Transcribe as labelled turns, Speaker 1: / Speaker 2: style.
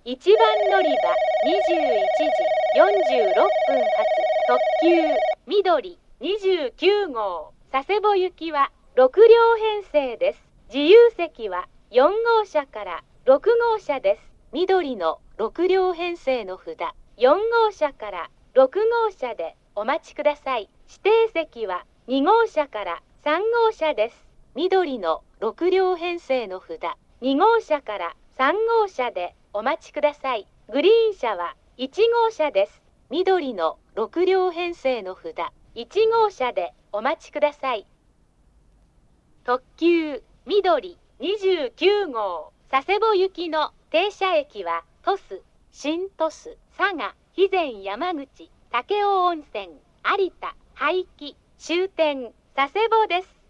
Speaker 1: 1番乗り場21時46分発特急緑29号佐世保行きは6両編成です。自由席は4号車から6号車です。緑の6両編成の札4号車から6号車でお待ちください。指定席は2号車から3号車です。緑の6両編成の札2号車から3号車でお待ちください。グリーン車は1号車です。緑の6両編成の札1号車でお待ちください。特急緑29号佐世保行きの停車駅は鳥栖、新鳥栖、佐賀、肥前山口、武雄温泉、有田、廃棄、終点、佐世保です。